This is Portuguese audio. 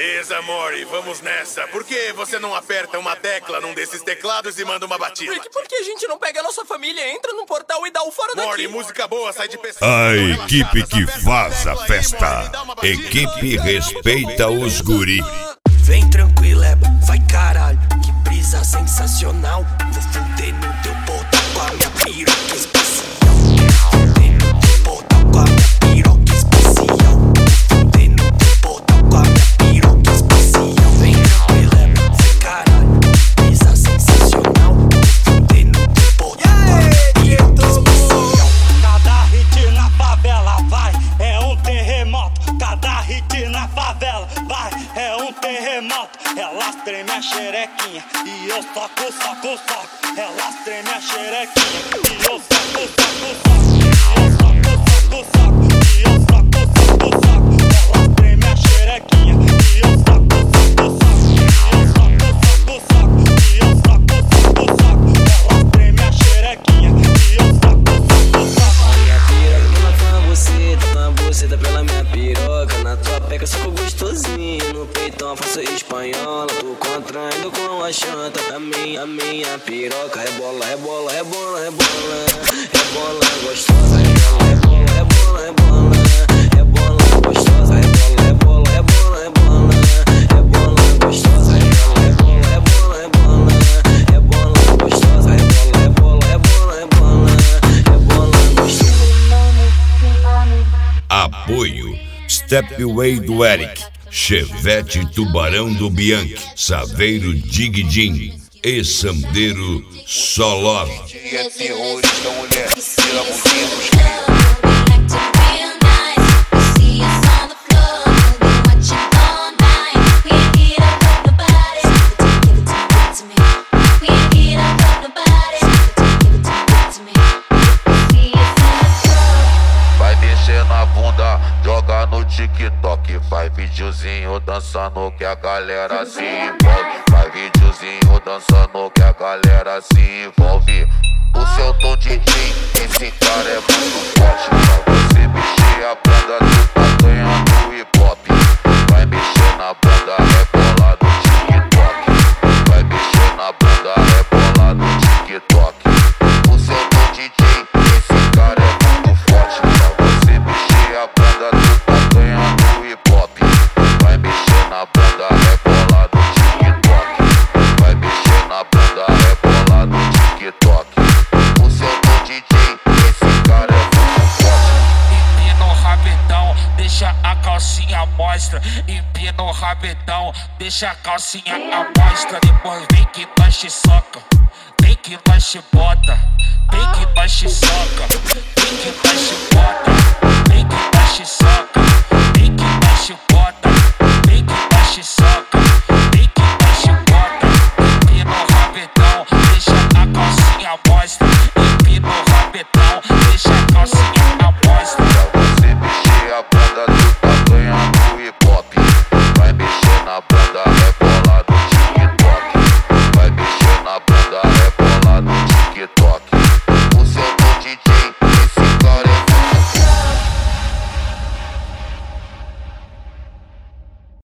Beleza, Mori, vamos nessa. Por que você não aperta uma tecla num desses teclados e manda uma batida? Rick, por que a gente não pega a nossa família, entra num portal e dá o fora daqui? Mori, música boa, sai de pessoa. A equipe que faz a festa. Equipe respeita os guri. Vem tranquilo, vai caralho, que brisa sensacional. Vou fuder no teu botão com a minha piroca especial. Fuder no teu botão com a minha piroca especial. Fuder no teu botão com a minha piroca especial. Vem tranquilo, vai caralho, brisa sensacional. Fuder no teu botão com a minha piroca especial. Cada hit na favela vai, é um terremoto. Cada hit na favela vai, é um terremoto. Elas tremem a xerequinha e eu soco, soco, soco. Elas tremem a xerequinha e eu soco, soco, soco. Eu soco, soco, soco. E eu soco, soco, soco. Elas tremem a xerequinha e eu soco, soco, soco. Eu soco, soco, soco. E eu soco, soco, soco. Elas tremem a xerequinha e eu soco, soco, soco. A minha piroca na tua buceta pela minha piroca. Na tua peca eu soco gostosinho. No peitão faço espanhola. Tô contraindo com a chanta. A minha piroca rebola, rebola, rebola, rebola. Rebola gostosa, rebola, rebola, rebola, rebola. Rebola gostosa, rebola, rebola, rebola, rebola. Rebola gostosa, rebola, rebola, rebola, rebola. Rebola gostosa, rebola, rebola, rebola, rebola. Rebola gostosa. Apoio Stepway do Eric, Chevette Tubarão do Bianchi, Saveiro Digdim e Sandeiro Solov. É terrorista, mulher, pela mundinha dos crios. Joga no TikTok, faz videozinho dançando que a galera se envolve. Faz videozinho dançando que a galera se envolve. O seu tom DJ, esse cara é muito forte. Pra você mexer a banda, tu tá ganhando hip hop. Vai mexer na banda, rebola no TikTok. Vai mexer na banda, rebola no TikTok. O seu tom DJ, esse cara é muito forte. Pra você mexer a banda, tu tá ganhando hip hop. Vai mexer na banda, rebola no TikTok. Vai mexer na banda, rebola no TikTok. O seu tom DJ, esse cara é muito forte. Empina o rabetão, deixa a calcinha mostra. Empina o rabetão, deixa a calcinha à mostra. Depois vem que nós te soca, vem que nós te bota, vem que nós te soca, vem que nós te bota.